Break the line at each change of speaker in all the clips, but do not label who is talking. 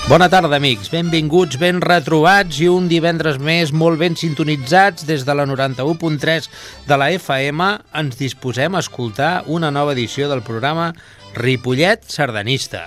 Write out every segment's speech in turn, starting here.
Bona tarda, amics. Benvinguts, ben retrobats i un divendres més molt ben sintonitzats des de la 91.3 de la FM. Ens disposem a escoltar una nova edició del programa Ripollet Sardanista.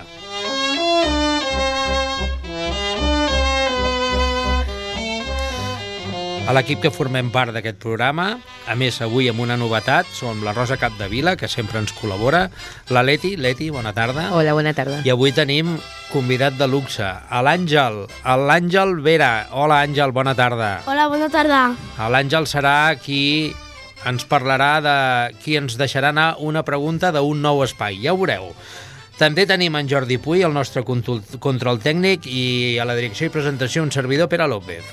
A l'equip que formem part d'aquest programa, a més avui amb una novetat, som la Rosa Capdevila, que sempre ens col·labora, la Leti. Leti, bona tarda.
Hola, bona tarda.
I avui tenim convidat de luxe, l'Àngel Vera. Hola, Àngel, bona tarda.
Hola, bona tarda.
L'Àngel serà qui ens parlarà de qui ens deixarà anar una pregunta d'un nou espai, ja ho veureu. També tenim en Jordi Puy, el nostre control tècnic, i a la direcció i presentació un servidor, Pere López.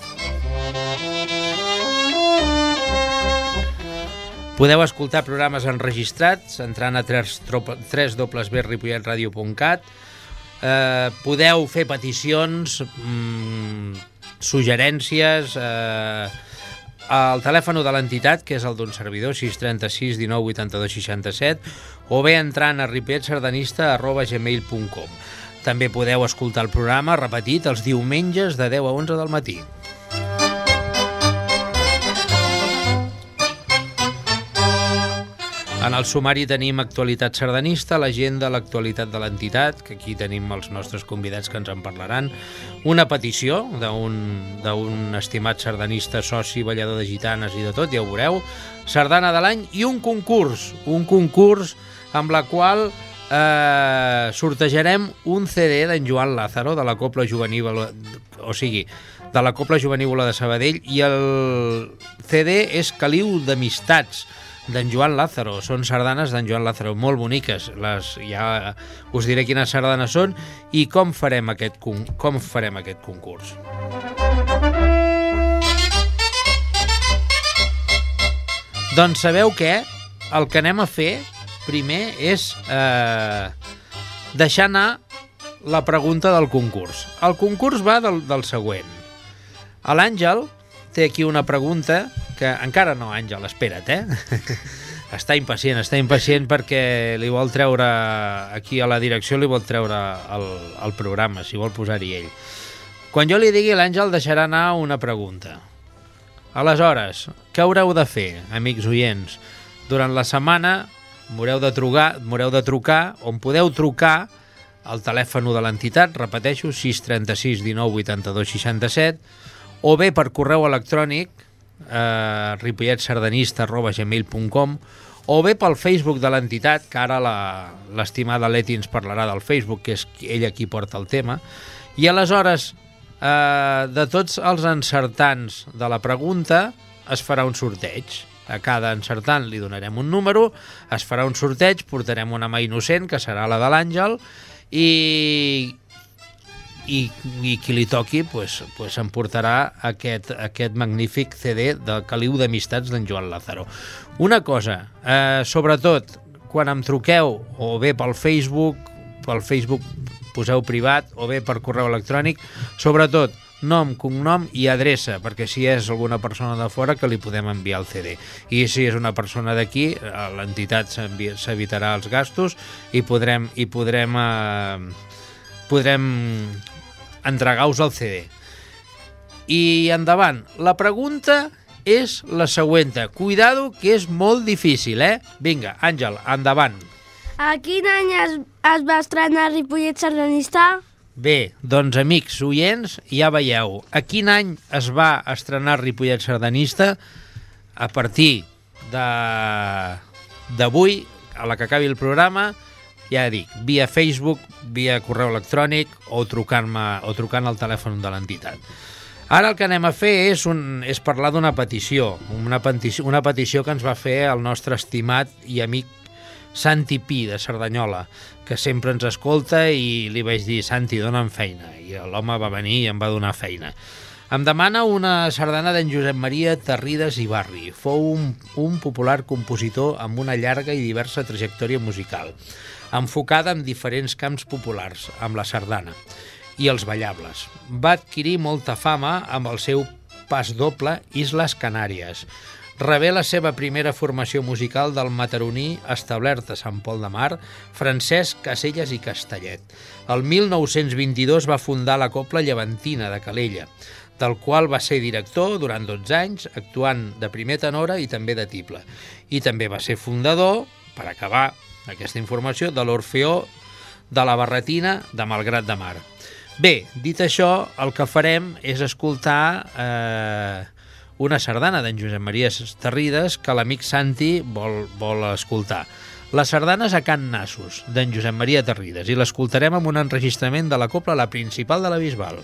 Podeu escoltar programes enregistrats entrant a www.ripolletradio.cat. Podeu fer peticions, suggerències al telèfon de l'entitat, que és el d'un servidor, 636 19 82 67, o bé entrant a ripolletsardanista@gmail.com. També podeu escoltar el programa repetit els diumenges de 10 a 11 del matí. En el sumari tenim actualitat sardanista, l'agenda, l'actualitat de l'entitat, que aquí tenim els nostres convidats que ens en parlaran, una petició d'un estimat sardanista, soci, ballador de gitanes i de tot, ja ho veureu, sardana de l'any i un concurs amb la qual sortejarem un CD d'en Joan Lázaro, de la Cobla Jovenívola, de la Cobla Jovenívola de Sabadell, i el CD és Caliu d'Amistats, d'en Joan Lázaro. Són sardanes d'en Joan Lázaro, molt boniques. Ja us diré quines sardanes són i com farem aquest concurs. Doncs sabeu què? El que anem a fer primer és deixar anar la pregunta del concurs. El concurs va del següent. L'Àngel té aquí una pregunta que encara no, Àngel, espera't, Està impacient perquè li vol treure, aquí a la direcció li vol treure el programa, si vol posar-hi ell. Quan jo li digui, l'Àngel deixarà anar una pregunta. Aleshores, què haureu de fer, amics oients? Durant la setmana m'haureu de trucar, on podeu trucar al telèfon de l'entitat, repeteixo, 636 19 82 67, o bé per correu electrònic, ripolletssardanista@gmail.com, o bé pel Facebook de l'entitat, que ara l'estimada Leti ens parlarà del Facebook, que és ella qui porta el tema, i aleshores de tots els encertants de la pregunta es farà un sorteig. A cada encertant li donarem un número, es farà un sorteig, portarem una mà innocent, que serà la de l'Àngel, i qui li toqui emportarà aquest magnífic CD del Caliu d'Amistats d'en Joan Lázaro. Una cosa, sobretot, quan em truqueu, o bé pel Facebook poseu privat, o bé per correu electrònic, sobretot nom, cognom i adreça, perquè si és alguna persona de fora que li podem enviar el CD. I si és una persona d'aquí, l'entitat s'evitarà els gastos i podrem entregar-vos el CD. I endavant, la pregunta és la següent. Cuidado, que és molt difícil, Vinga, Àngel, endavant.
A quin any es va estrenar Ripollet Sardanista?
Bé, doncs, amics oients, ja veieu, a quin any es va estrenar Ripollet Sardanista? A partir d'avui, a la que acabi el programa, ja dic, via Facebook, via correu electrònic o trucant al telèfon de l'entitat. Ara el que anem a fer és parlar d'una petició, una petició que ens va fer el nostre estimat i amic Santi Pi, de Cerdanyola, que sempre ens escolta, i li vaig dir, Santi, dona'm feina, i l'home va venir i em va donar feina. Em demana una sardana d'en Josep Maria Tarrides i Barri. Fou un popular compositor amb una llarga i diversa trajectòria musical, enfocada en diferents camps populars, amb la sardana i els ballables. Va adquirir molta fama amb el seu pas doble Isles Canàries. rebé la seva primera formació musical del mataroní establert a Sant Pol de Mar, Francesc Caselles i Castellet. El 1922 va fundar la Cobla Llevantina de Calella, del qual va ser director durant 12 anys, actuant de primer tenora i també de tible. I també va ser fundador, per acabar aquesta informació, de l'Orfeó de la Barretina de Malgrat de Mar. Bé, dit això, el que farem és escoltar una sardana d'en Josep Maria Terrides que l'amic Santi vol escoltar. La sardana és a Can Nassos, d'en Josep Maria Terrides, i l'escoltarem amb un enregistrament de la Cobla La Principal de la Bisbal.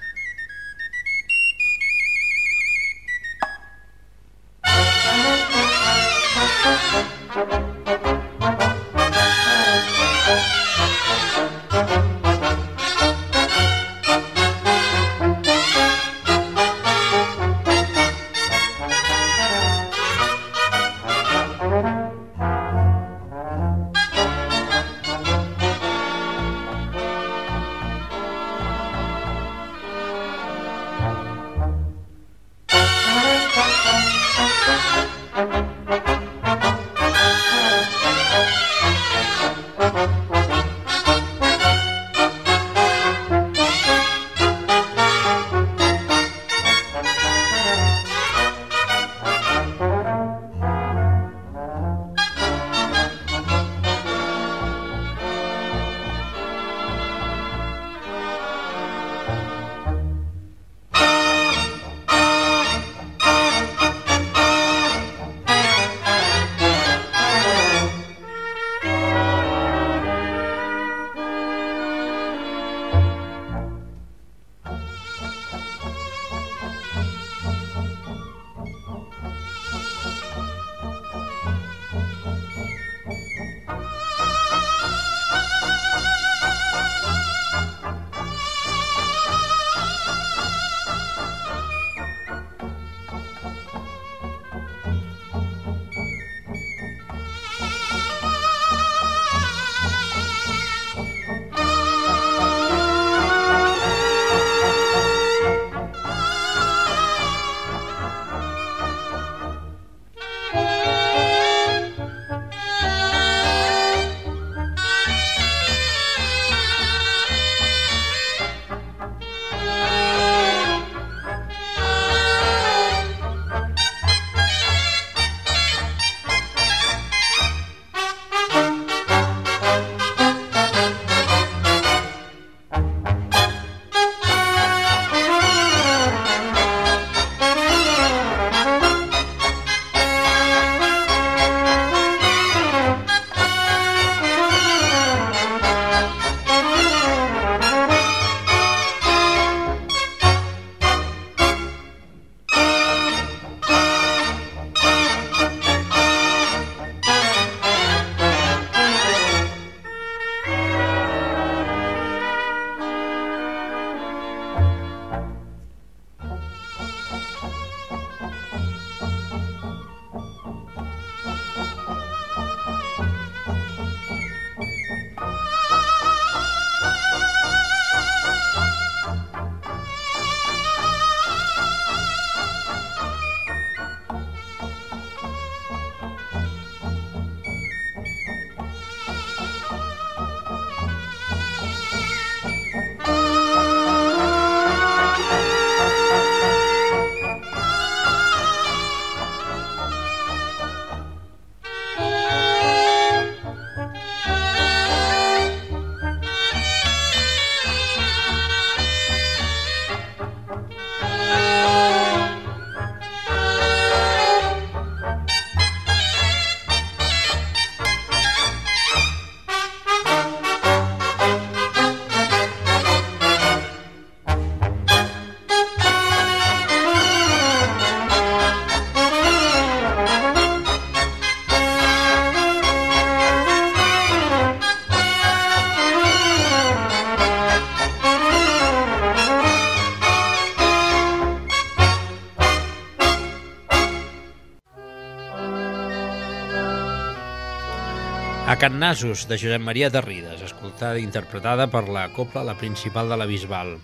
A Can Nassos, de Josep Maria Terrides, escoltada i interpretada per la Cobla La Principal de la Bisbal.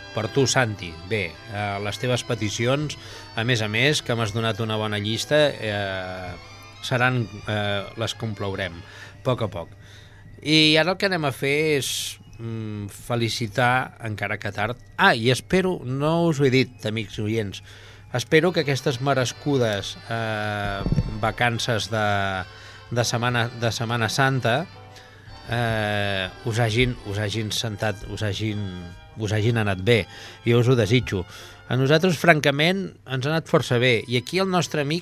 Per tu, Santi. Bé, les teves peticions, a més, que m'has donat una bona llista, seran, les complaurem, a poc. I ara el que anem a fer és felicitar, encara que tard. I espero, no us ho he dit, amics oients, espero que aquestes merescudes vacances de Setmana Santa us hagin sentat, us hagin anat bé. Jo us ho desitjo. A nosaltres, francament, ens ha anat força bé. I aquí el nostre amic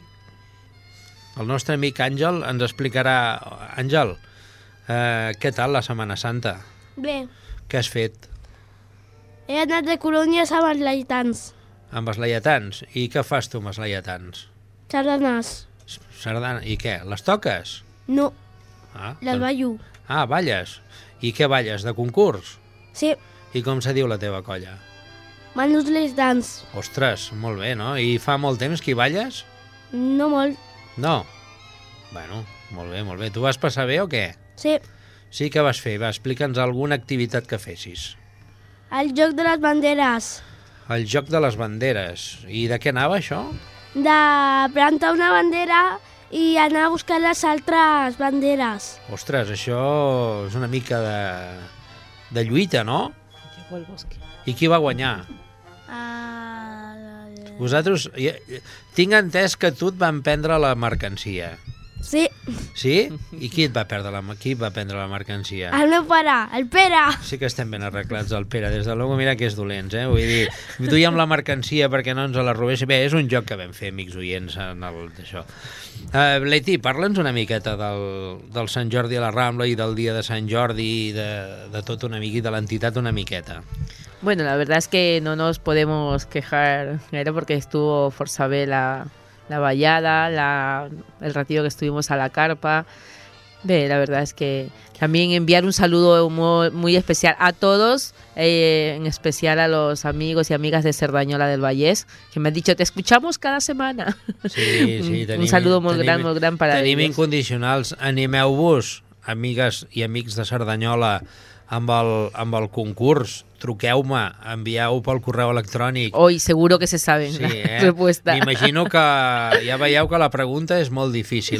Àngel ens explicarà. Àngel, què tal la Setmana Santa?
Bé,
Què has fet?
he anat de colònies amb els laietans.
Amb els laietans? I què fas tu amb els laietans?
Sardanes.
Sardana. I què? Les toques?
No,
doncs-
les ballo.
balles. I què balles? De concurs?
Sí,
I com se diu la teva colla?
Manus les Dance.
Ostres, molt bé, no? I fa molt temps que hi balles?
No molt.
No? Bueno, molt bé. Tu vas passar bé o què?
Sí,
Sí que vas fer. Va, explica'ns alguna activitat que fessis.
el joc de les banderes.
El joc de les banderes. I de què anava, això?
De plantar una bandera i anar a buscar les altres banderes.
Ostres, això és una mica de lluita, no?
Llegó al bosque.
I qui va guanyar? Vosaltres... Tinc entès que tu et van prendre la mercancia.
Sí,
Sí? I qui et va prendre la mercancia?
el meu pare, el Pere.
Sí que estem ben arreglats, el Pere. Des de luego, mira que és dolents, eh? Vull dir, duíem la mercancia perquè no ens la robés. Bé, és un joc que vam fer, amics oients, d'això. Leti, parla'ns una miqueta del Sant Jordi a la Rambla i del dia de Sant Jordi i de tot una mica i de l'entitat una miqueta.
Bueno, la verdad es que no nos podemos quejar, era porque estuvo forza bé la vallada, el ratito que estuvimos a la carpa. Bé, la verdad es que también enviar un saludo muy especial a todos, en especial a los amigos y amigas de Cerdanyola del Vallès, que me han dicho, te escuchamos cada semana.
Sí, tenim,
un saludo molt gran para
tenim
ellos.
incondicionals. Animeu-vos, amigues i amics de Cerdanyola, amb el concurs. Truqueu-me, envieu pel correu electrònic.
Hoy seguro que se saben
Sí,
la respuesta.
M'imagino que ja veieu que la pregunta és molt difícil.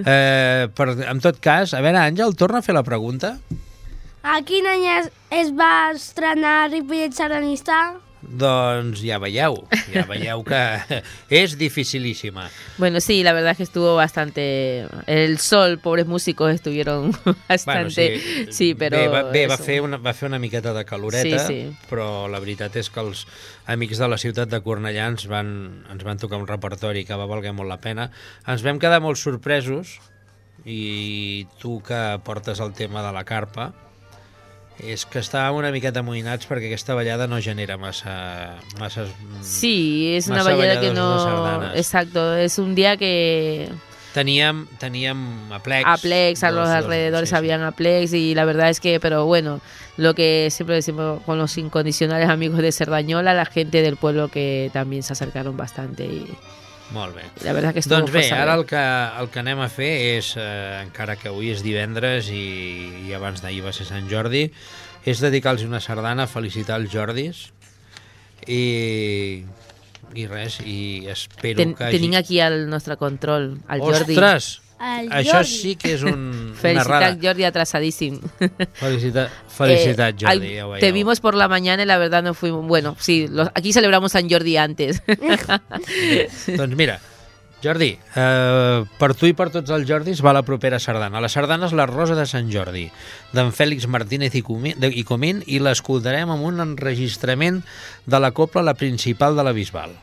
En tot cas, a veure, Àngel, torna a fer la pregunta.
A quin any es va estrenar Ripollet Sardanista?
Doncs ja veieu que és dificilíssima.
Bueno, sí, la verdad es que estuvo bastante... El sol, pobres músicos estuvieron bastante...
Bueno,
sí, pero...
Bé, va
eso.
fer una miqueta de caloreta,
Sí.
però la veritat és que els amics de la ciutat de Cornellà ens van tocar un repertori que va valer molt la pena. Ens vam quedar molt sorpresos, i tu que portes el tema de la carpa, és que estàvem una miqueta amoïnats perquè aquesta ballada no genera massa
Sí, es una
massa
vallada que
balladors de
no...
sardanes.
Exacto, es un día que...
Teníem aplecs.
Aplex, a los alrededores
sí.
habían aplex y la verdad es que, pero bueno, lo que siempre decimos con los incondicionales amigos de Cerdanyola, la gente del pueblo que también se acercaron bastante y
Molt bé.
la verdad que estuvo
Doncs bé,
força
ara
bé.
el que anem a fer és, encara que avui és divendres i abans d'ahir va ser Sant Jordi, és dedicar-los una sardana, felicitar els Jordis i res, i espero que
Tenim aquí al nostre control, al Jordi.
Ostres!
El
Això
Jordi.
sí que és una
Felicitat,
errada.
Jordi, atrasadíssim.
Felicitat, Jordi, ja ho veieu.
Te vimos por la mañana y la verdad no fuimos... Bueno, sí, aquí celebramos San Jordi antes.
Doncs mira, Jordi, per tu i per tots els Jordis va la propera sardana. La sardana és la Rosa de Sant Jordi, d'en Fèlix Martínez i Comín, i l'escoltarem amb un enregistrament de la cobla La Principal de la Bisbal.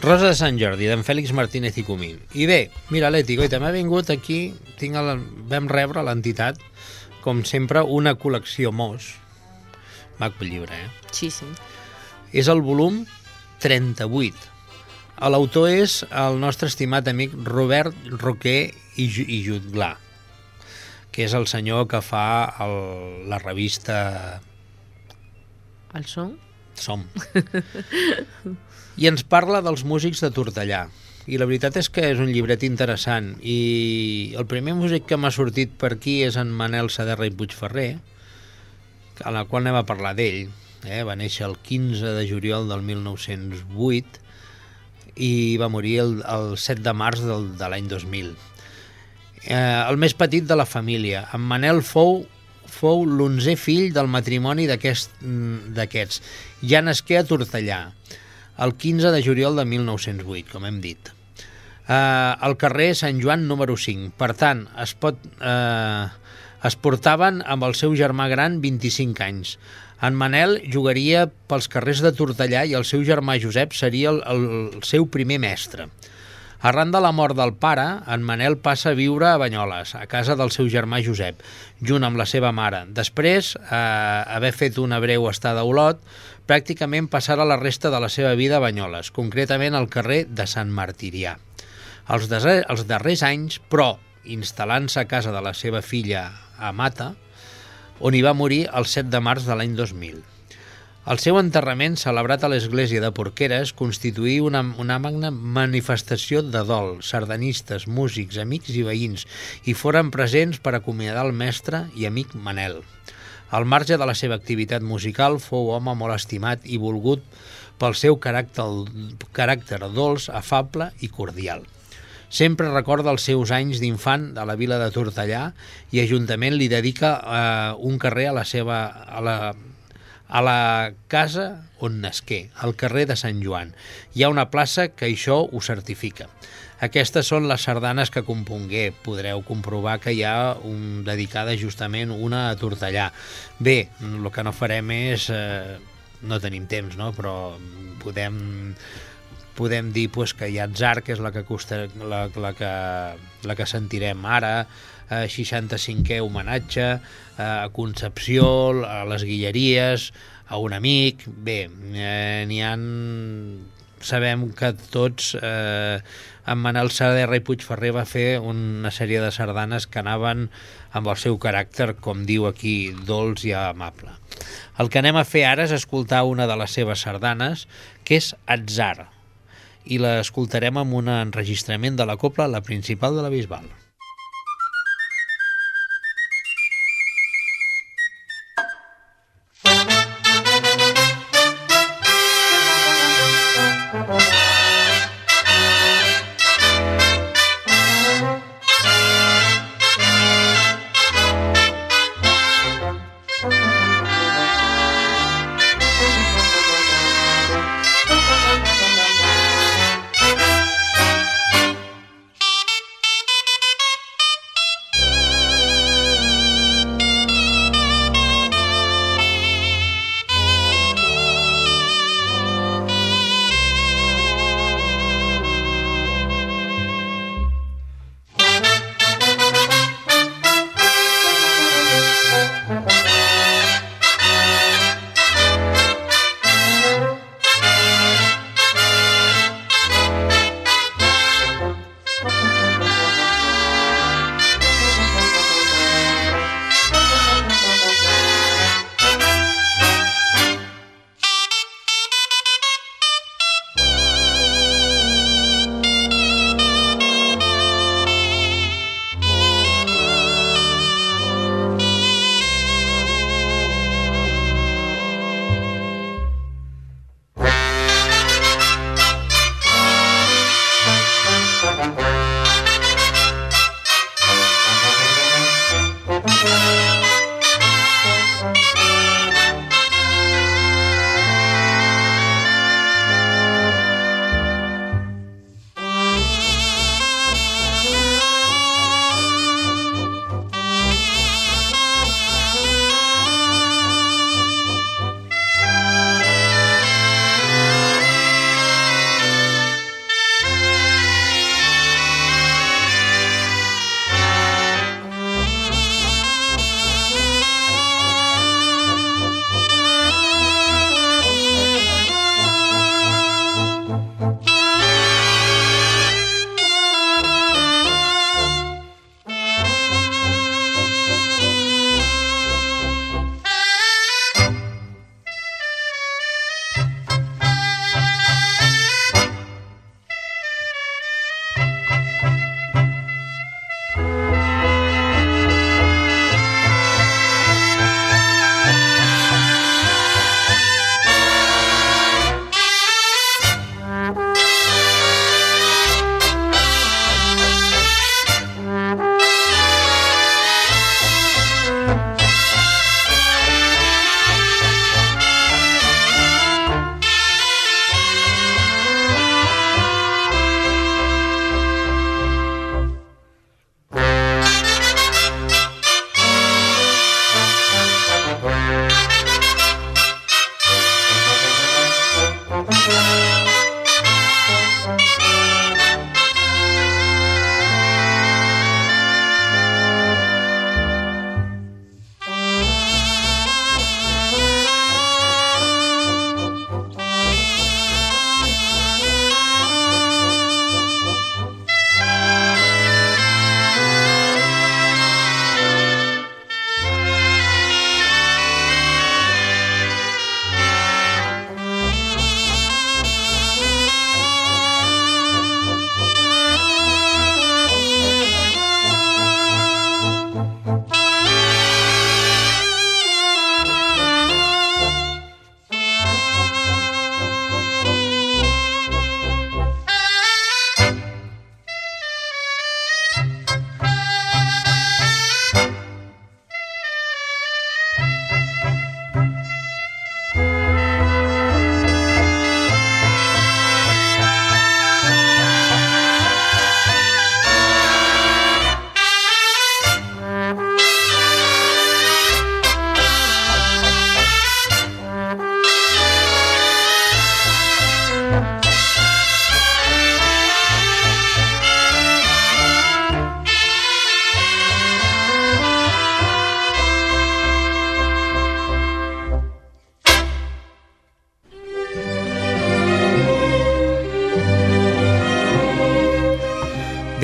Rosa de Sant Jordi, d'en Fèlix Martínez i Comín. I bé, mira, Leti, goita, m'ha vingut aquí, vam rebre a l'entitat, com sempre, una col·lecció Mos. Maco llibre,
Sí, sí.
És el volum 38. L'autor és el nostre estimat amic Robert Roquer i Jutglà, que és el senyor que fa la revista
El Som?
Som. I ens parla dels músics de Tortellà. I la veritat és que és un llibret interessant. I el primer músic que m'ha sortit per aquí és en Manel Saderra i Puigferrer, a la qual anem a parlar d'ell. Va néixer el 15 de juliol del 1908 i va morir el 7 de març de l'any 2000. El més petit de la família. En Manel fou l'11è fill del matrimoni d'aquests. Ja nasqué a Tortellà, el 15 de juliol de 1908, com hem dit. Al carrer Sant Joan número 5. Per tant, es portaven amb el seu germà gran 25 anys. En Manel jugaria pels carrers de Tortellà i el seu germà Josep seria el seu primer mestre. Arran de la mort del pare, en Manel passa a viure a Banyoles, a casa del seu germà Josep, junt amb la seva mare. Després, haver fet una breu estada a Olot, pràcticament passarà la resta de la seva vida a Banyoles, concretament al carrer de Sant Martirià. Els darrers anys, però, instal·lant-se a casa de la seva filla a Mata, on hi va morir el 7 de març de l'any 2000. El seu enterrament, celebrat a l'església de Porqueres, constituí una magna manifestació de dol. Sardanistes, músics, amics i veïns hi foren presents per acomiadar el mestre i amic Manel. Al marge de la seva activitat musical, fou home molt estimat i volgut pel seu caràcter dolç, afable i cordial. Sempre recorda els seus anys d'infant a la vila de Tortellà i Ajuntament li dedica un carrer a la casa on nasqué, al carrer de Sant Joan. Hi ha una plaça que això ho certifica. Aquestes són les sardanes que compongué. Podreu comprovar que hi ha dedicada justament una a Tortellà. Bé, el que no farem és... no tenim temps, no? Però podem dir que hi ha Atzar, que és la que sentirem ara, 65è homenatge, a Concepció, a les Guilleries, a un amic. Bé, n'hi ha... Sabem que tots... en Manel Saderra i Puigferrer va fer una sèrie de sardanes que anaven amb el seu caràcter, com diu aquí, dolç i amable. El que anem a fer ara és escoltar una de les seves sardanes, que és Atzar, i l'escoltarem amb un enregistrament de la cobla, la principal de la Bisbal.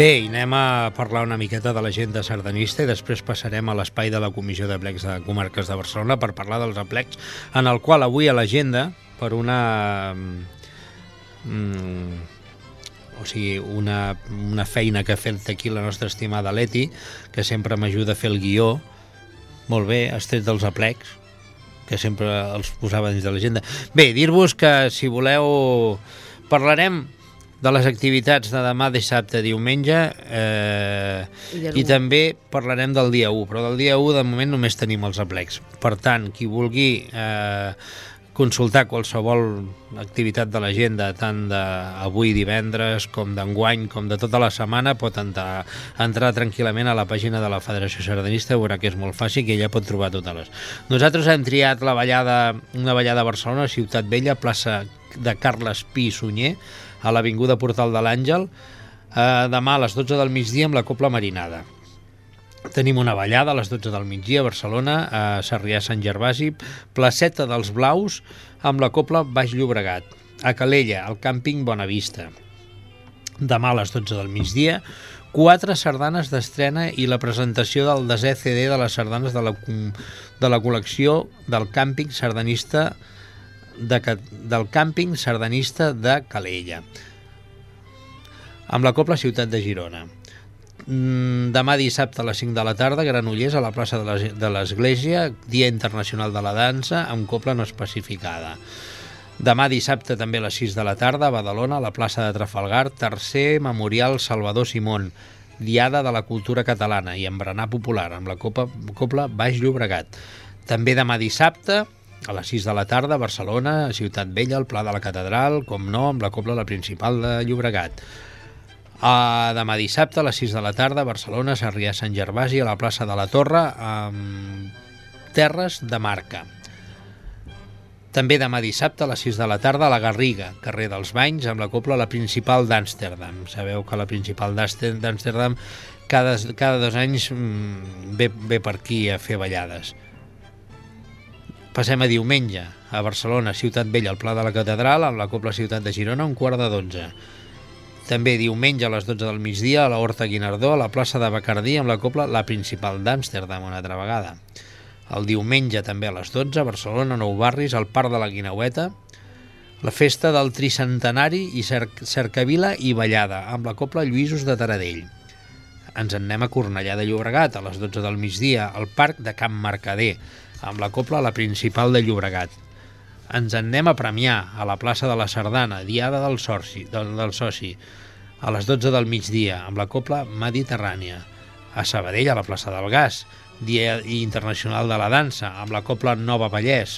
Bé, i anem a parlar una miqueta de l'agenda sardanista i després passarem a l'espai de la Comissió d'Aplecs de Comarques de Barcelona per parlar dels aplecs, en el qual avui a l'agenda, per una feina que ha fet aquí la nostra estimada Leti, que sempre m'ajuda a fer el guió, molt bé, has tret dels aplecs, que sempre els posava dins de l'agenda. Bé, dir-vos que, si voleu, parlarem de les activitats de demà, dissabte, diumenge, i també parlarem del dia 1, però del dia 1 de moment només tenim els aplecs. Per tant, qui vulgui consultar qualsevol activitat de l'agenda, tant d'avui divendres com d'enguany, com de tota la setmana, pot entrar tranquil·lament a la pàgina de la Federació Sardanista, veurà que és molt fàcil, que ella pot trobar totes les. Nosaltres hem triat una ballada a Barcelona, Ciutat Vella, plaça de Carles Pi i Sunyer, a l'avinguda Portal de l'Àngel, demà a les 12 del migdia amb la Cobla Marinada. Tenim una ballada a les 12 del migdia a Barcelona, a Sarrià-Sant Gervasi, placeta dels Blaus amb la Cobla Baix Llobregat. A Calella, al càmping Bonavista. Demà a les 12 del migdia, 4 sardanes d'estrena i la presentació del desè CD de les sardanes de la col·lecció del càmping sardanista de Calella, amb la Cobla Ciutat de Girona. Demà dissabte a les 5 de la tarda, Granollers, a la plaça de l'Església, Dia Internacional de la Dansa, amb cobla no especificada. Demà dissabte també a les 6 de la tarda, a Badalona, a la plaça de Trafalgar, tercer Memorial Salvador Simón, Diada de la Cultura Catalana i Embranar Popular, amb la Cobla Baix Llobregat. També demà dissabte, a les 6 de la tarda, a Barcelona, a Ciutat Vella, al Pla de la Catedral, com no, amb la Cobla la Principal de Llobregat. Demà dissabte, a les 6 de la tarda, a Barcelona, Sarrià-Sant Gervasi, a la plaça de la Torre, amb Terres de Marca. També demà dissabte, a les 6 de la tarda, a la Garriga, carrer dels Banys, amb la Cobla la Principal d'Amsterdam. Sabeu que la Principal d'Amsterdam cada 2 anys ve per aquí a fer ballades. Passem a diumenge, a Barcelona, Ciutat Vella, al Pla de la Catedral, amb la Cobla Ciutat de Girona, 11:45. També diumenge a les 12 del migdia, a la Horta Guinardó, a la plaça de Bacardí, amb la Cobla la Principal d'Amsterdam, una altra vegada. El diumenge també a les 12, a Barcelona, Nou Barris, al Parc de la Guineueta, la festa del Tricentenari i cercavila i ballada, amb la Cobla Lluïsos de Taradell. Ens en anem a Cornellà de Llobregat, a les 12 del migdia, al Parc de Can Mercader, amb la Cobla la Principal de Llobregat. Ens en anem a Premià, a la plaça de la Sardana, Diada del Soci, a les 12 del migdia, amb la Cobla Mediterrània. A Sabadell, a la plaça del Gas, Dia Internacional de la Dansa, amb la Cobla Nova Vallès.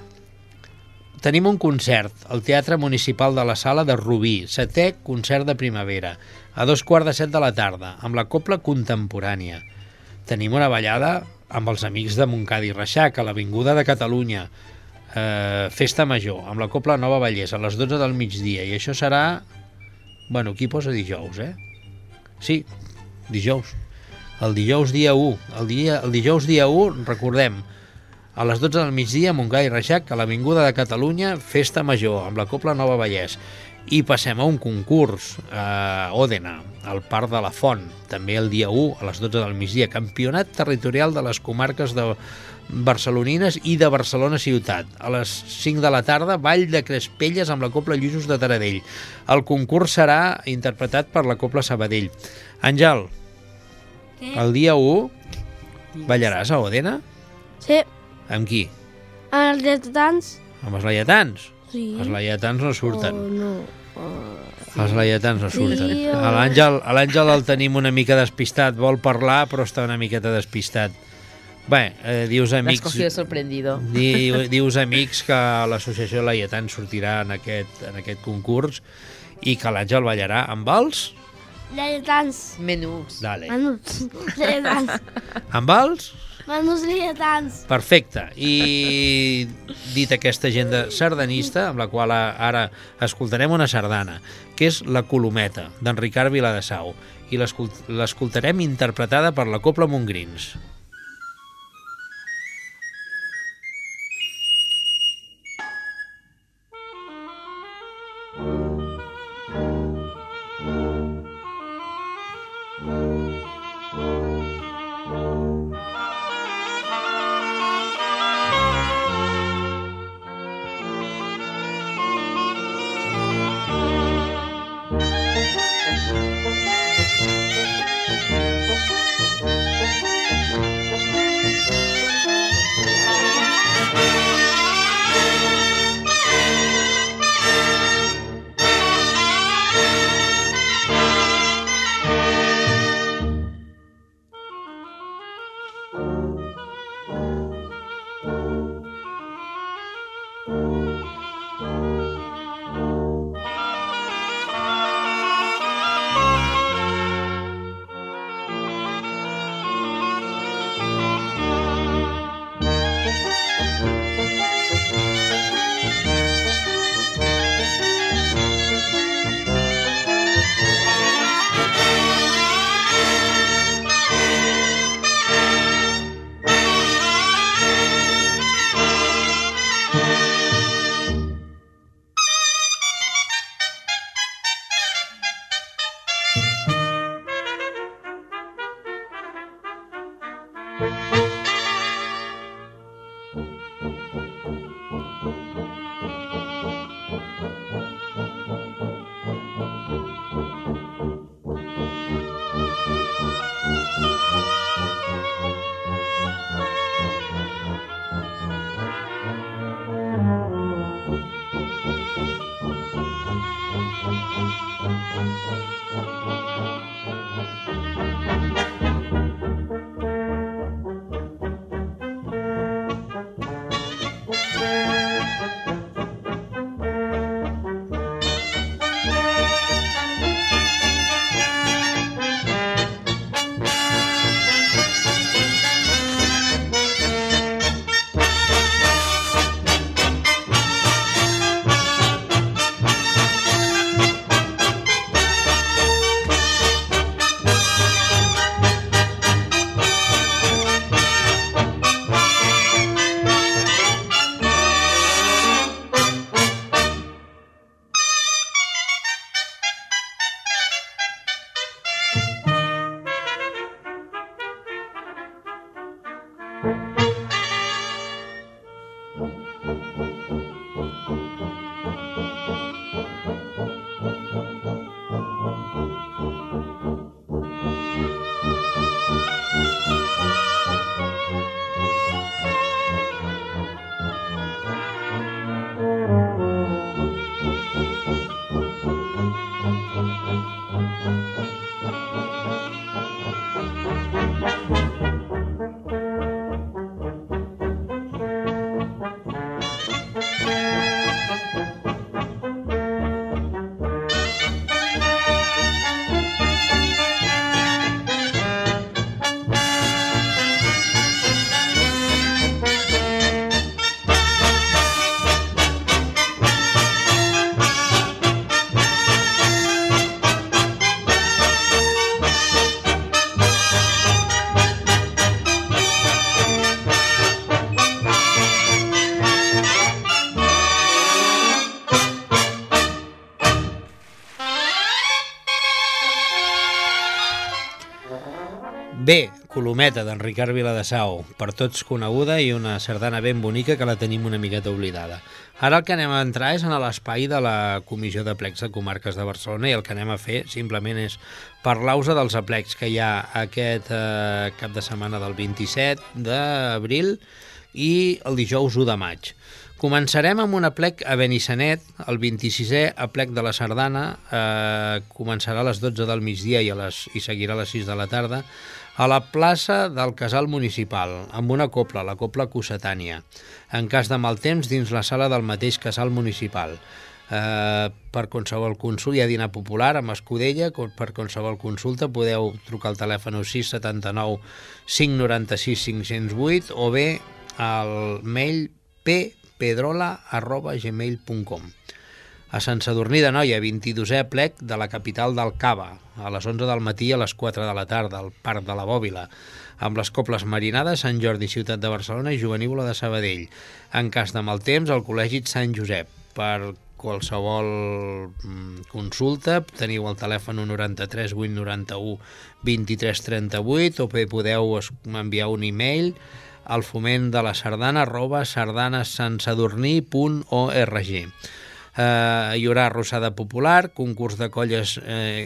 Tenim un concert al Teatre Municipal de la Sala de Rubí, 7è concert de primavera, a 2:15 de la tarda, amb la Cobla Contemporània. Tenim una ballada amb els amics de Montcada i Reixac, a l'Avinguda de Catalunya, Festa Major, amb la Cobla Nova Vallès, a les 12 del migdia, i això serà... Bueno, aquí posa dijous, Sí, dijous. El dijous dia 1. El dijous dia 1, recordem, a les 12 del migdia, Montcada i Reixac, a l'Avinguda de Catalunya, Festa Major, amb la Cobla Nova Vallès. I passem a un concurs a Òdena, al Parc de la Font, també el dia 1, a les 12 del migdia, Campionat Territorial de les Comarques de barcelonines i de Barcelona Ciutat. A les 5 de la tarda, Ball de Crespelles amb la Cobla Lluïsos de Taradell. El concurs serà interpretat per la Cobla Sabadell. Àngel, el dia 1 ballaràs a Òdena?
Sí.
Amb qui?
Amb els lletans.
Amb els laietans?
Sí.
Els laietans no surten.
No.
Els laietans no surten.
Sí,
A l'Àngel el tenim una mica despistat. Vol parlar, però està una miqueta despistat. Bé, dius amics...
L'has cogido sorprendido.
Dius amics que l'associació Laietans sortirà en aquest concurs i que l'Àngel ballarà amb els...
Lletans.
Menús.
Dale.
Menús. Lletans.
Amb els...
Menús lletans.
Perfecte. I dit aquesta agenda sardanista, amb la qual ara escoltarem una sardana, que és La Colometa, d'en Ricard Viladesau, i l'escoltarem interpretada per la Cobla Montgrins. Bé, Colometa, d'en Ricard Viladesau, per tots coneguda i una sardana ben bonica que la tenim una miqueta oblidada. Ara el que anem a entrar és en l'espai de la Comissió de Plecs de Comarques de Barcelona i el que anem a fer simplement és parlar-vos dels aplecs que hi ha aquest cap de setmana del 27 d'abril i el dijous 1 de maig. Començarem amb un aplec a Benissanet, el 26è aplec de la sardana, començarà a les 12 del migdia i seguirà a les 6 de la tarda, a la plaça del Casal Municipal, amb una copla, la copla Cossetània, en cas de mal temps dins la sala del mateix Casal Municipal. Per qualsevol consulta, hi ha dinar popular amb escudella, per qualsevol consulta podeu trucar al telèfon 679 596 508 o bé al mail ppedrola@gmail.com. A Sant Sadurní d'Anoia, 22è aplec de la capital del Cava, a les 11 del matí a les 4 de la tarda, al Parc de la Bòbila, amb les coples Marinada, Sant Jordi, Ciutat de Barcelona i Jovenívola de Sabadell. En cas de mal temps, al Col·legi Sant Josep. Per qualsevol consulta teniu el telèfon 93 891 23 38 o bé podeu enviar un e-mail al foment de la sardana @sardanasantsadurní.org. Hi haurà arrossada popular, concurs de colles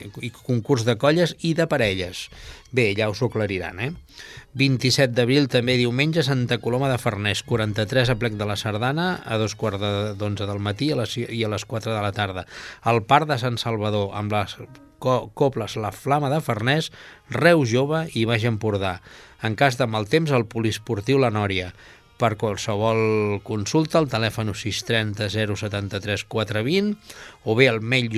i de parelles. Bé, ja us ho aclariran, 27 d'abril, també diumenge, Santa Coloma de Farners, 43 aplec de la sardana, a 2:15 del matí i a les 4 de la tarda. Al Parc de Sant Salvador, amb les coples La Flama de Farners, Reus Jove i Baix Empordà. En cas de mal temps, al Poliesportiu La Nòria. Per qualsevol consulta, el telèfon 630 073 420 o bé el mail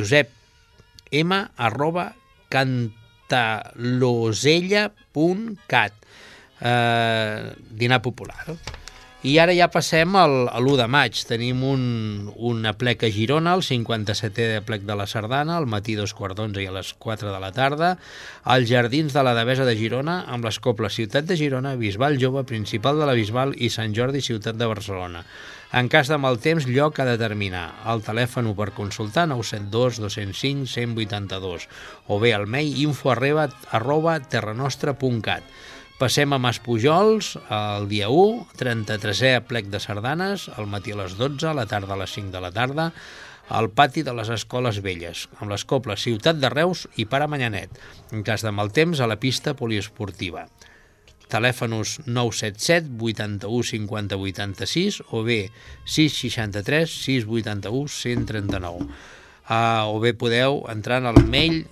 josep.m@cantalosella.cat. Dinar popular. I ara ja passem a l'1 de maig. Tenim un aplec a Girona, el 57è aplec de la sardana, al matí 2:15 i a les 4 de la tarda, als Jardins de la Devesa de Girona, amb les coples Ciutat de Girona, Bisbal Jove, Principal de la Bisbal i Sant Jordi, Ciutat de Barcelona. En cas de mal temps, lloc a determinar. El telèfon per consultar 972 205 182 o bé al mail info@terranostra.cat. Passem a Mas Pujols el dia 1, 33è aplec de sardanes, al matí a les 12, a la tarda a les 5 de la tarda, al pati de les Escoles Velles, amb les coples Ciutat de Reus i Pare Manyanet, en cas de mal temps a la pista poliesportiva. Telèfonos 977 81 50 86 o bé 663 681 139. O bé podeu entrar al mail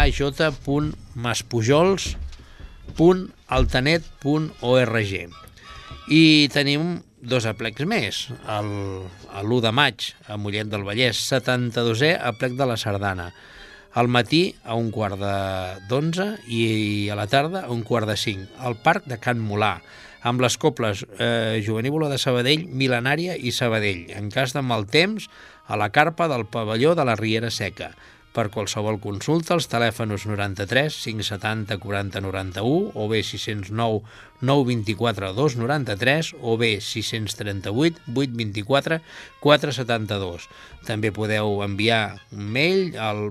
aj.maspujols.altanet.org. I tenim 2 aplecs més. L'1 de maig a Mollet del Vallès, 72è aplec de la sardana. Al matí a 11:45 i a la tarda a 4:45, al Parc de Can Molà, amb les coples Jovenívola de Sabadell, Mil·lenària i Sabadell, en cas de mal temps, a la carpa del pavelló de la Riera Seca. Per qualsevol consulta, els telèfonos 93 570 40 91 o bé 609 924 293 o bé 638 824 472. També podeu enviar un mail al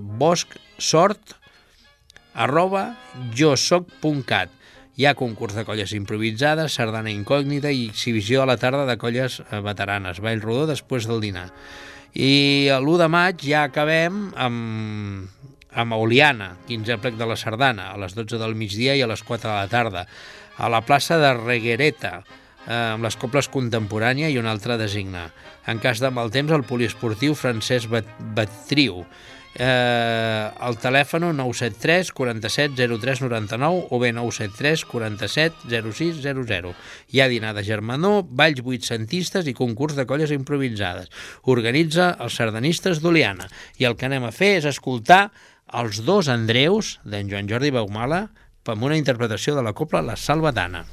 boscsort@josoc.cat. Hi ha concurs de colles improvisades, sardana incògnita i exhibició a la tarda de colles veteranes, ball rodó després del dinar. I l'1 de maig ja acabem amb Oliana, 15è aplec de la sardana, a les 12 del migdia i a les 4 de la tarda, a la plaça de Reguereta, amb les coples Contemporània i un altre designar. En cas de mal temps, el poliesportiu Francesc Batriu. El telèfon 973 47 03 99 o bé 973 47 06 00. Hi ha dinar de germanor, balls vuitcentistes i concurs de colles improvisades. Organitza els sardanistes d'Oliana. I el que anem a fer és escoltar els 2 Andreus d'en Joan Jordi Baumala amb una interpretació de la copla La Salvatana.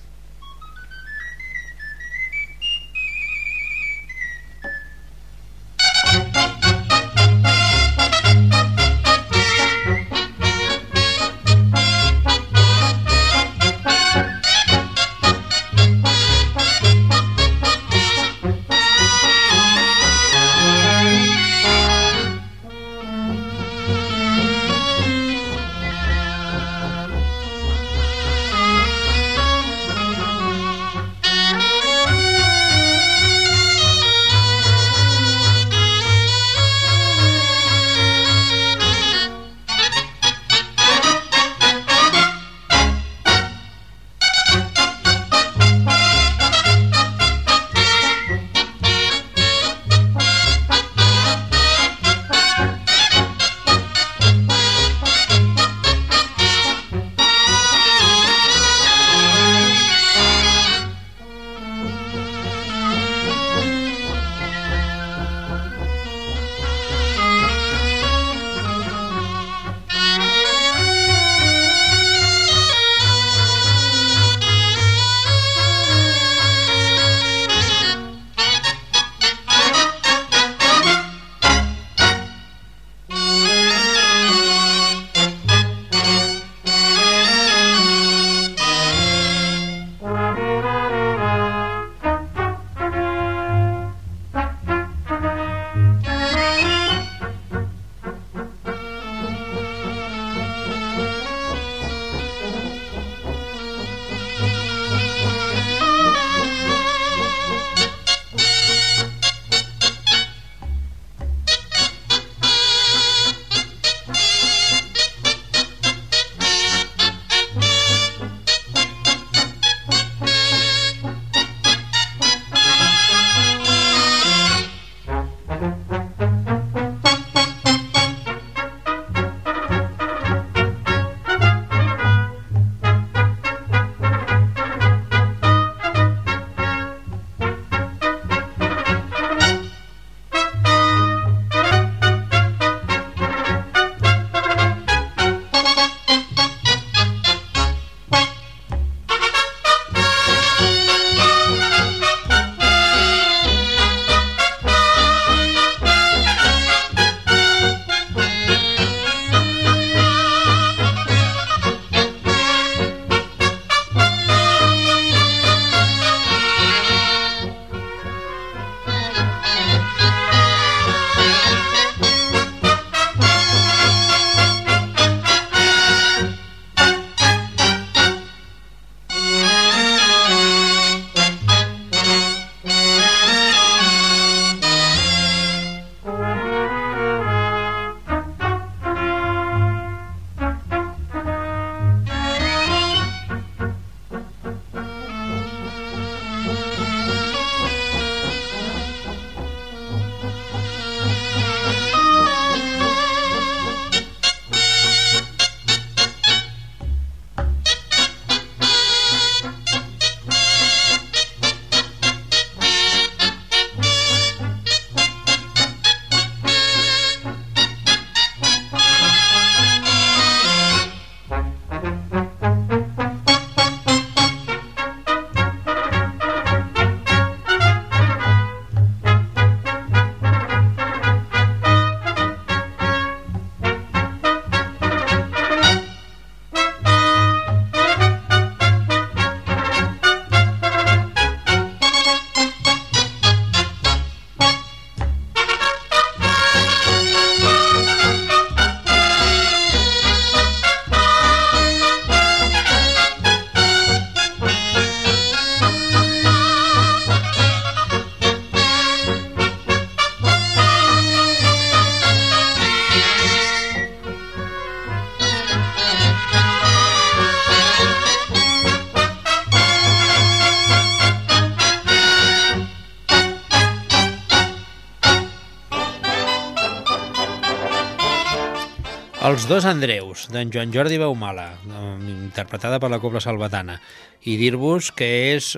Els dos Andreus, d'en Joan Jordi Beumala, interpretada per la Cobla Salvatana, i dir-vos que és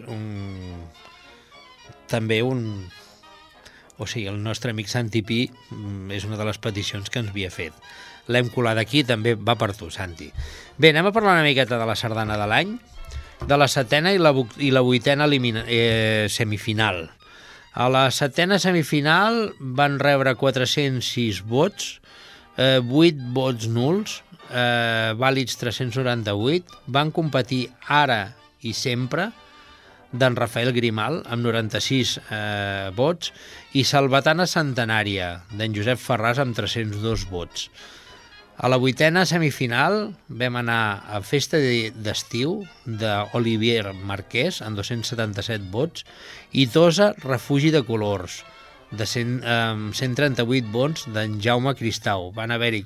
també un... O sigui, el nostre amic Santi Pi és una de les peticions que ens havia fet. L'hem colat aquí, també va per tu, Santi. Bé, anem a parlar una miqueta de la sardana de l'any, de la setena i la vuitena semifinal. A la setena semifinal van rebre 406 vots, 8 vots nuls, vàlids 398, van competir Ara i Sempre, d'en Rafael Grimal, amb 96 vots, i Salvatana Centenària, d'en Josep Ferràs, amb 302 vots. A la vuitena semifinal vam anar a Festa d'Estiu d'Olivier Marquès, amb 277 vots, i Tosa, Refugi de Colors, de 138 vots d'en Jaume Cristau. Van haver-hi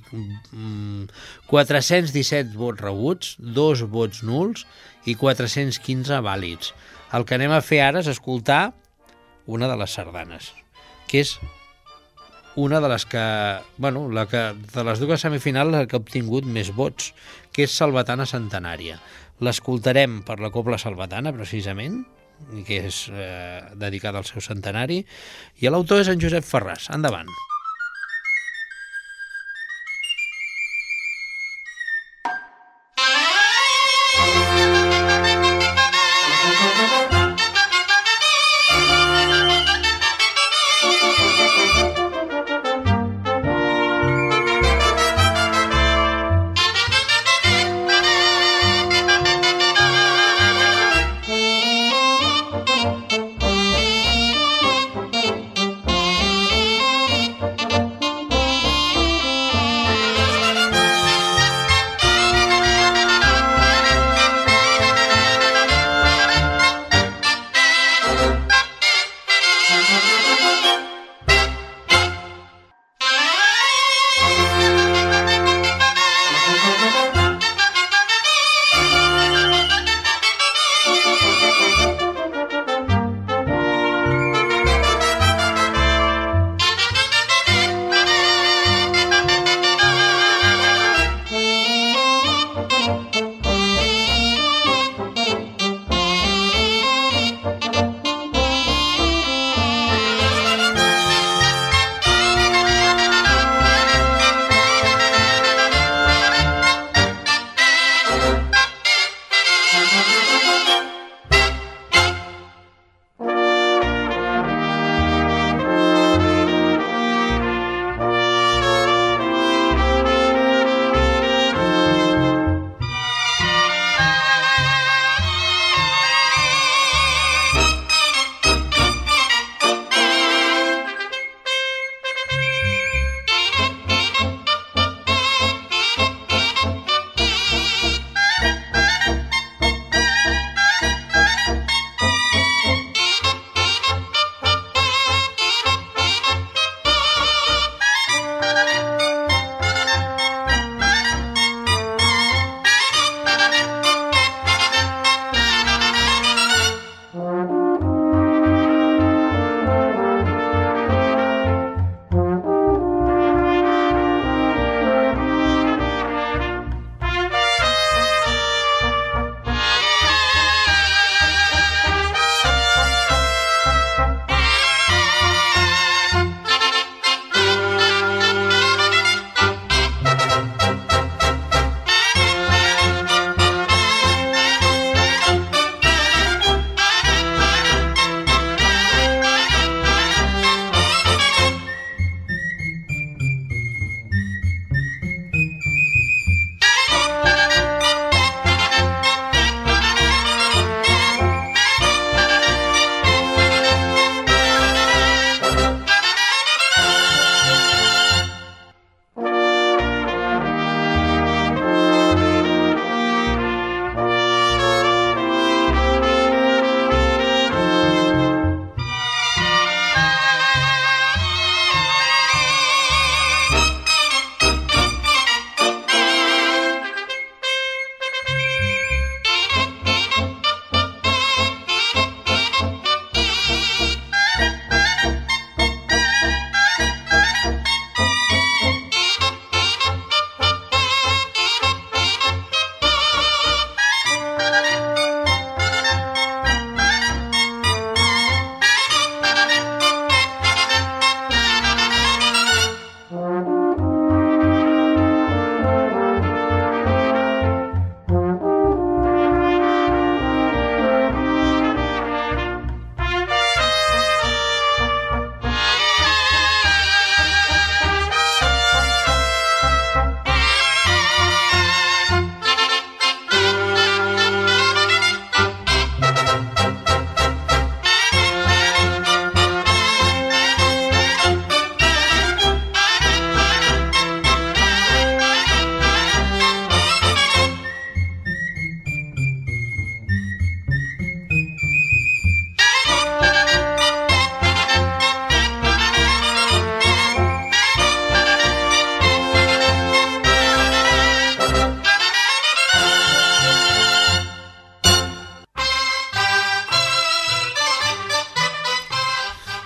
417 vots rebuts, 2 vots nuls i 415 vàlids. El que anem a fer ara és escoltar una de les sardanes, que és una de les que, bueno, de les dues semifinals la que ha obtingut més vots, que és Salvatana Centenària. L'escoltarem per la Cobla Salvatana, precisament, que és dedicada al seu centenari, i l'autor és en Josep Ferràs. Endavant.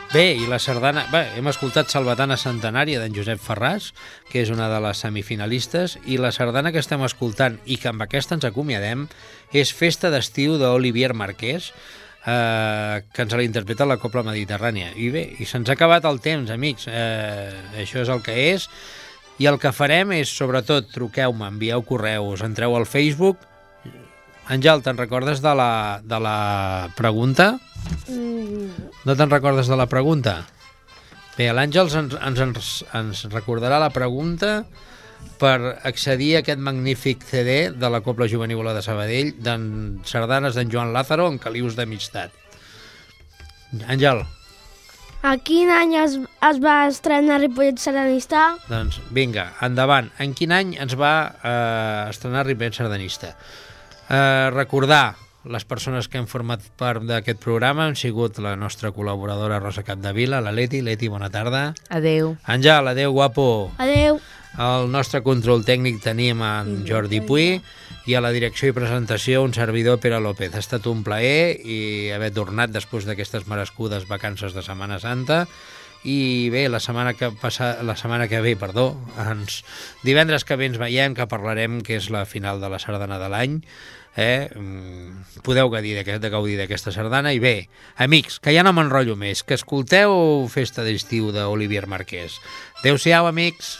Bé, i la sardana... Bé, hem escoltat Salvatana Centenària d'en Josep Ferràs, que és una de les semifinalistes, i la sardana que estem escoltant, i que amb aquesta ens acomiadem, és Festa d'estiu d'Olivier Marquès, que ens l'interpreta la Cobla Mediterrània. I bé, i se'ns ha acabat el temps, amics. Això és el que és. I el que farem és, sobretot, truqueu-me, envieu correus, entreu al Facebook. Àngel, te'n recordes de la pregunta? No te'n recordes de la pregunta? Bé, l'Àngel ens recordarà la pregunta per accedir a aquest magnífic CD de la Cobla Jovenívola de Sabadell, d'en sardanes d'en Joan Lázaro en calius d'amistat. Àngel.
A quin any es va estrenar Ripollet Sardanista?
Doncs vinga, endavant. En quin any ens va estrenar Ripollet Sardanista? Recordar les persones que han format part d'aquest programa han sigut la nostra col·laboradora Rosa Capdevila, la Leti. Leti, bona tarda.
Adeu.
Àngel, adeu, guapo.
Adeu.
Al nostre control tècnic tenim en Jordi Puy i a la direcció i presentació un servidor, Pere López. Ha estat un plaer i haver tornat després d'aquestes merescudes vacances de Setmana Santa. I bé, la setmana que ve, divendres que ve ens veiem, que parlarem, que és la final de la sardana de l'any. Podeu gaudir d'aquesta sardana. I bé, amics, que ja no m'enrotllo més, que escolteu Festa d'estiu d'Olivier Marquès. Adéu-siau, amics.